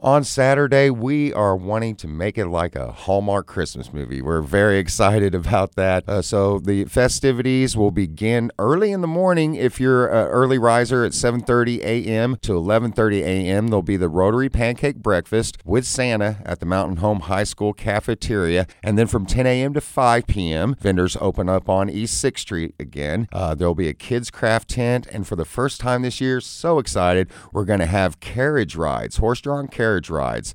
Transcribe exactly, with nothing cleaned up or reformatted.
On Saturday, we are wanting to make it like a Hallmark Christmas movie. We're very excited about that. Uh, so the festivities will begin early in the morning. If you're an early riser at seven thirty a.m. to eleven thirty a.m., there'll be the Rotary Pancake Breakfast with Santa at the Mountain Home High School cafeteria. And then from ten a.m. to five p.m., vendors open up on East sixth Street again. Uh, there'll be a kids craft tent. And for the first time this year, so excited, we're going to have carriage rides, horse-drawn carriage rides